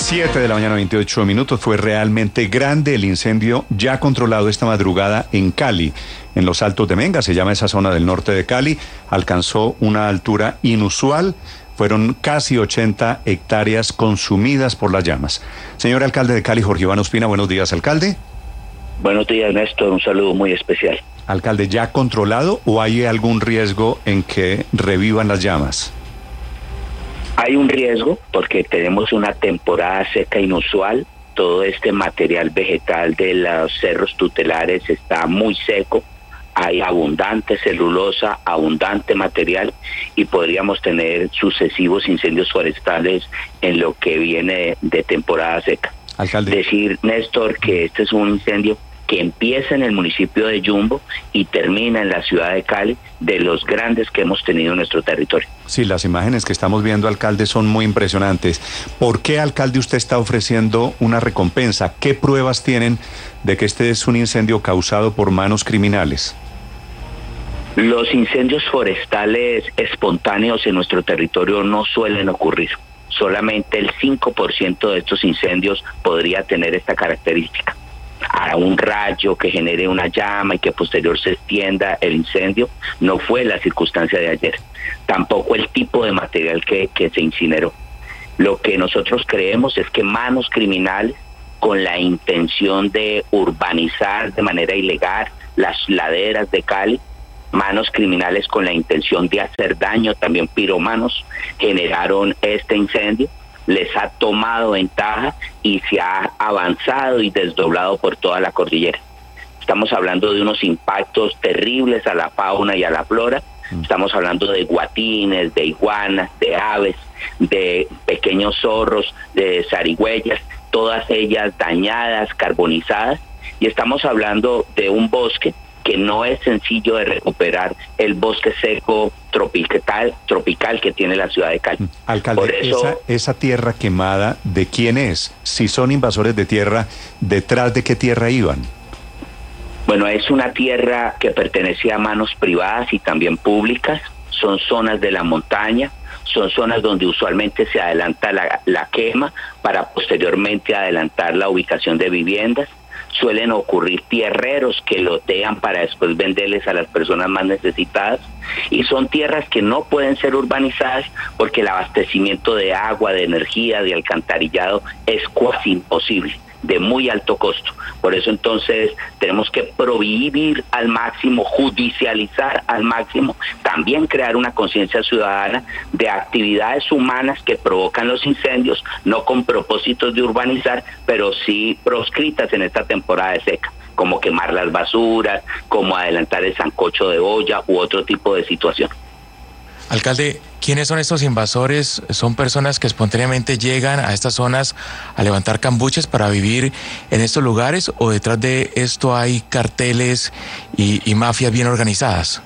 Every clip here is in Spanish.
7 de la mañana, 28 minutos. Fue realmente grande el incendio ya controlado esta madrugada en Cali, en los Altos de Menga, se llama esa zona del norte de Cali. Alcanzó una altura inusual. Fueron casi 80 hectáreas consumidas por las llamas. Señor alcalde de Cali, Jorge Iván Ospina, buenos días, alcalde. Buenos días, Néstor, un saludo muy especial. Alcalde, ¿ya controlado o hay algún riesgo en que revivan las llamas? Hay un riesgo porque tenemos una temporada seca inusual. Todo este material vegetal de los cerros tutelares está muy seco. Hay abundante celulosa, abundante material y podríamos tener sucesivos incendios forestales en lo que viene de temporada seca. Alcalde. Decir, Néstor, que este es un incendio que empieza en el municipio de Yumbo y termina en la ciudad de Cali, de los grandes que hemos tenido en nuestro territorio. Sí, las imágenes que estamos viendo, alcalde, son muy impresionantes. ¿Por qué, alcalde, usted está ofreciendo una recompensa? ¿Qué pruebas tienen de que este es un incendio causado por manos criminales? Los incendios forestales espontáneos en nuestro territorio no suelen ocurrir. Solamente el 5% de estos incendios podría tener esta característica. A un rayo que genere una llama y que posterior se extienda el incendio, no fue la circunstancia de ayer. Tampoco el tipo de material que se incineró. Lo que nosotros creemos es que manos criminales, con la intención de urbanizar de manera ilegal las laderas de Cali, manos criminales con la intención de hacer daño, también piromanos, generaron este incendio. Les ha tomado ventaja y se ha avanzado y desdoblado por toda la cordillera. Estamos hablando de unos impactos terribles a la fauna y a la flora. Estamos hablando de guatines, de iguanas, de aves, de pequeños zorros, de zarigüeyas, todas ellas dañadas, carbonizadas. Y estamos hablando de un bosque que no es sencillo de recuperar, el bosque seco tropical que tiene la ciudad de Cali. Alcalde, por eso, esa tierra quemada, ¿de quién es? Si son invasores de tierra, ¿detrás de qué tierra iban? Bueno, es una tierra que pertenece a manos privadas y también públicas. Son zonas de la montaña, son zonas donde usualmente se adelanta la quema para posteriormente adelantar la ubicación de viviendas. Suelen ocurrir tierreros que lotean para después venderles a las personas más necesitadas, y son tierras que no pueden ser urbanizadas porque el abastecimiento de agua, de energía, de alcantarillado es casi imposible, de muy alto costo. Por eso entonces tenemos que prohibir al máximo, judicializar al máximo, también crear una conciencia ciudadana de actividades humanas que provocan los incendios, no con propósitos de urbanizar, pero sí proscritas en esta temporada de seca, como quemar las basuras, como adelantar el sancocho de olla u otro tipo de situación. Alcalde, ¿quiénes son estos invasores? ¿Son personas que espontáneamente llegan a estas zonas a levantar cambuches para vivir en estos lugares, o detrás de esto hay carteles y mafias bien organizadas?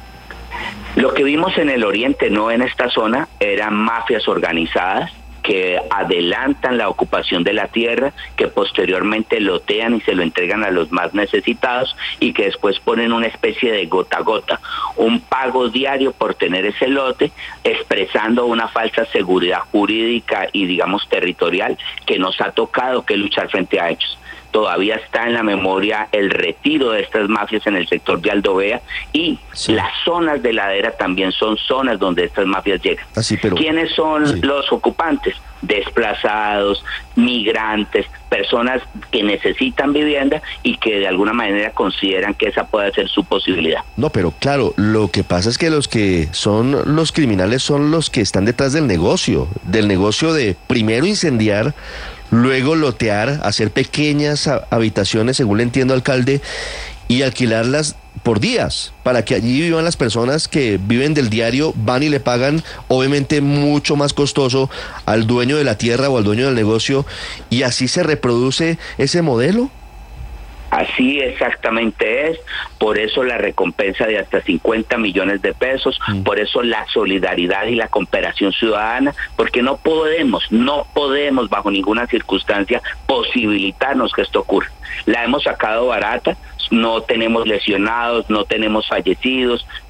Lo que vimos en el oriente, no en esta zona, eran mafias organizadas que adelantan la ocupación de la tierra, que posteriormente lotean y se lo entregan a los más necesitados, y que después ponen una especie de gota a gota, un pago diario por tener ese lote, expresando una falsa seguridad jurídica y digamos territorial que nos ha tocado que luchar frente a ellos. Todavía está en la memoria el retiro de estas mafias en el sector de Aldovea, y las zonas de ladera también son zonas donde estas mafias llegan. ¿Quiénes son los ocupantes? Desplazados, migrantes, personas que necesitan vivienda y que de alguna manera consideran que esa puede ser su posibilidad. No, pero claro, lo que pasa es que los que son los criminales son los que están detrás del negocio de primero incendiar, luego lotear, hacer pequeñas habitaciones, según le entiendo, alcalde, y alquilarlas por días, para que allí vivan las personas que viven del diario, van y le pagan, obviamente mucho más costoso, al dueño de la tierra o al dueño del negocio, y así se reproduce ese modelo. Así exactamente es, por eso la recompensa de hasta 50 millones de pesos, por eso la solidaridad y la cooperación ciudadana, porque no podemos bajo ninguna circunstancia posibilitarnos que esto ocurra. La hemos sacado barata, no tenemos lesionados, no tenemos fallecidos,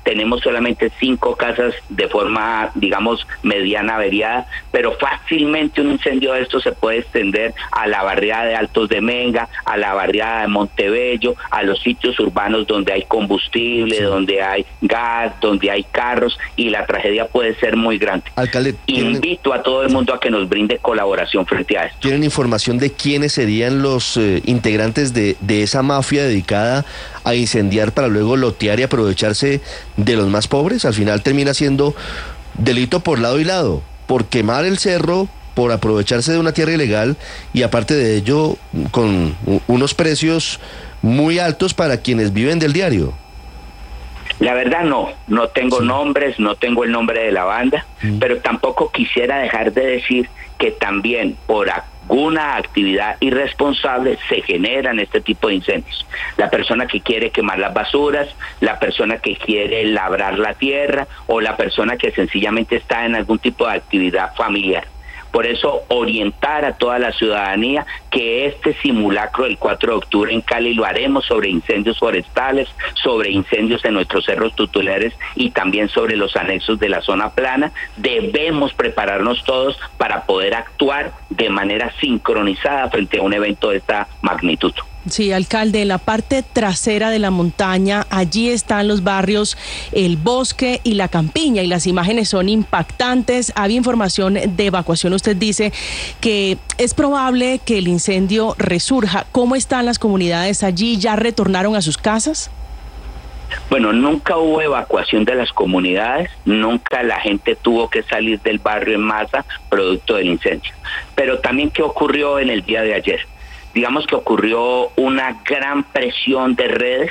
tenemos solamente 5 casas de forma, digamos, mediana averiada, pero fácilmente un incendio de esto se puede extender a la barriada de Altos de Menga, a la barriada de Montebello, a los sitios urbanos donde hay combustible, donde hay gas, donde hay carros, y la tragedia puede ser muy grande. Alcalde, invito a todo el mundo a que nos brinde colaboración frente a esto. ¿Tienen información de quiénes serían los integrantes de esa mafia dedicada a incendiar para luego lotear y aprovecharse de los más pobres? Al final termina siendo delito por lado y lado, por quemar el cerro, por aprovecharse de una tierra ilegal y aparte de ello con unos precios muy altos para quienes viven del diario. La verdad no tengo nombres, no tengo el nombre de la banda, pero tampoco quisiera dejar de decir que también por alguna actividad irresponsable se generan este tipo de incendios. La persona que quiere quemar las basuras, la persona que quiere labrar la tierra o la persona que sencillamente está en algún tipo de actividad familiar. Por eso, orientar a toda la ciudadanía que este simulacro del 4 de octubre en Cali lo haremos sobre incendios forestales, sobre incendios en nuestros cerros tutelares y también sobre los anexos de la zona plana. Debemos prepararnos todos para poder actuar de manera sincronizada frente a un evento de esta magnitud. Sí, alcalde, en la parte trasera de la montaña, allí están los barrios El Bosque y La Campiña, y las imágenes son impactantes. Había información de evacuación. Usted dice que es probable que el incendio resurja. ¿Cómo están las comunidades allí? ¿Ya retornaron a sus casas? Bueno, nunca hubo evacuación de las comunidades, nunca la gente tuvo que salir del barrio en masa producto del incendio. Pero también, ¿qué ocurrió en el día de ayer? Digamos que ocurrió una gran presión de redes.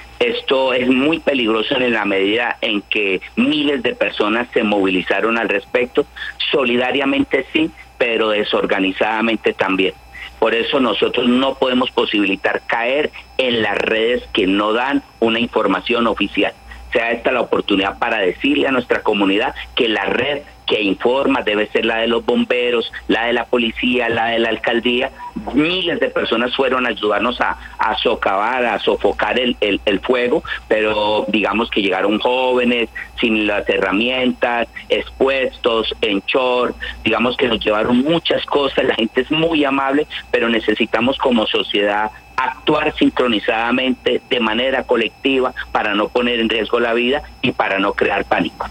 Esto es muy peligroso en la medida en que miles de personas se movilizaron al respecto, solidariamente sí, pero desorganizadamente también. Por eso nosotros no podemos posibilitar caer en las redes que no dan una información oficial. Sea esta la oportunidad para decirle a nuestra comunidad que la red que informa debe ser la de los bomberos, la de la policía, la de la alcaldía. Miles de personas fueron a ayudarnos a socavar, a sofocar el fuego, pero digamos que llegaron jóvenes, sin las herramientas, expuestos, en short, digamos que nos llevaron muchas cosas. La gente es muy amable, pero necesitamos como sociedad actuar sincronizadamente de manera colectiva para no poner en riesgo la vida y para no crear pánico.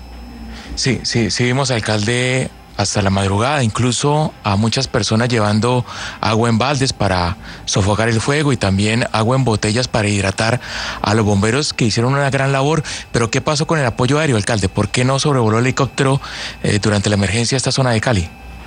Sí, vimos, alcalde, hasta la madrugada, incluso a muchas personas llevando agua en baldes para sofocar el fuego y también agua en botellas para hidratar a los bomberos, que hicieron una gran labor. Pero ¿qué pasó con el apoyo aéreo, alcalde? ¿Por qué no sobrevoló el helicóptero durante la emergencia a esta zona de Cali?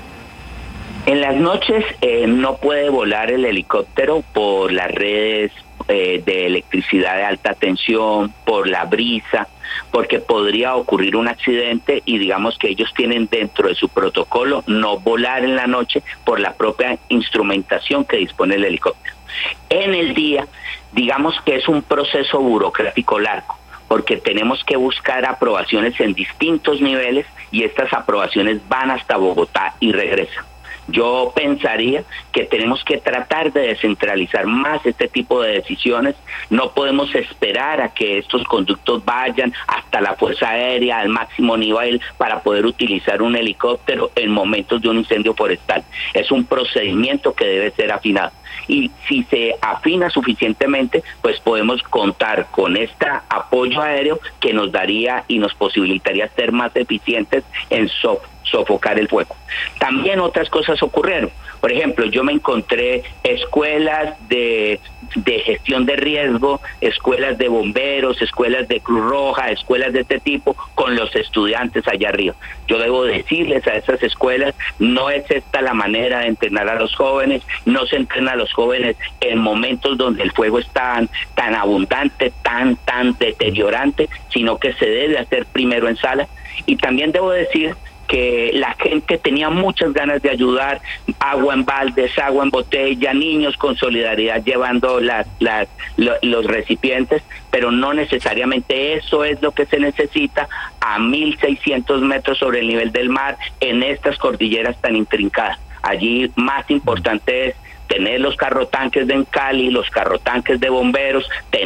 En las noches no puede volar el helicóptero por las redes de electricidad de alta tensión, por la brisa, porque podría ocurrir un accidente y digamos que ellos tienen dentro de su protocolo no volar en la noche por la propia instrumentación que dispone el helicóptero. En el día, digamos que es un proceso burocrático largo, porque tenemos que buscar aprobaciones en distintos niveles y estas aprobaciones van hasta Bogotá y regresan. Yo pensaría que tenemos que tratar de descentralizar más este tipo de decisiones. No podemos esperar a que estos conductos vayan hasta la Fuerza Aérea al máximo nivel para poder utilizar un helicóptero en momentos de un incendio forestal. Es un procedimiento que debe ser afinado. Y si se afina suficientemente, pues podemos contar con este apoyo aéreo que nos daría y nos posibilitaría ser más eficientes en sofocar el fuego. También otras cosas ocurrieron. Por ejemplo, yo me encontré escuelas de gestión de riesgo, escuelas de bomberos, escuelas de Cruz Roja, escuelas de este tipo, con los estudiantes allá arriba. Yo debo decirles a esas escuelas, no es esta la manera de entrenar a los jóvenes, no se entrena a los jóvenes en momentos donde el fuego es tan abundante, tan deteriorante, sino que se debe hacer primero en sala. Y también debo decir que la gente tenía muchas ganas de ayudar, agua en baldes, agua en botella, niños con solidaridad llevando los recipientes, pero no necesariamente eso es lo que se necesita a 1.600 metros sobre el nivel del mar en estas cordilleras tan intrincadas. Allí más importante es tener los carrotanques de Cali, los carrotanques de bomberos, tener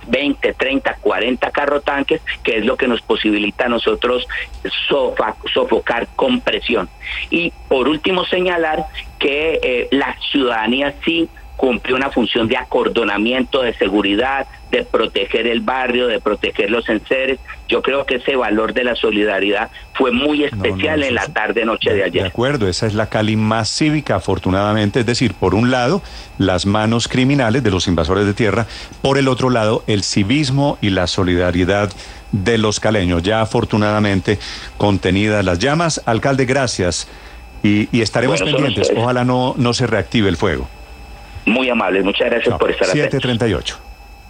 20, 30, 40 carrotanques, que es lo que nos posibilita a nosotros sofocar con presión. Y por último señalar que la ciudadanía sí cumplió una función de acordonamiento, de seguridad, de proteger el barrio, de proteger los enseres. Yo creo que ese valor de la solidaridad fue muy especial en la tarde-noche de ayer. De acuerdo, esa es la Cali más cívica, afortunadamente. Es decir, por un lado, las manos criminales de los invasores de tierra, por el otro lado, el civismo y la solidaridad de los caleños. Ya afortunadamente contenidas las llamas. Alcalde, gracias. Y estaremos pendientes. Ojalá no se reactive el fuego. Muy amable, muchas gracias por estar atentos. 7:38.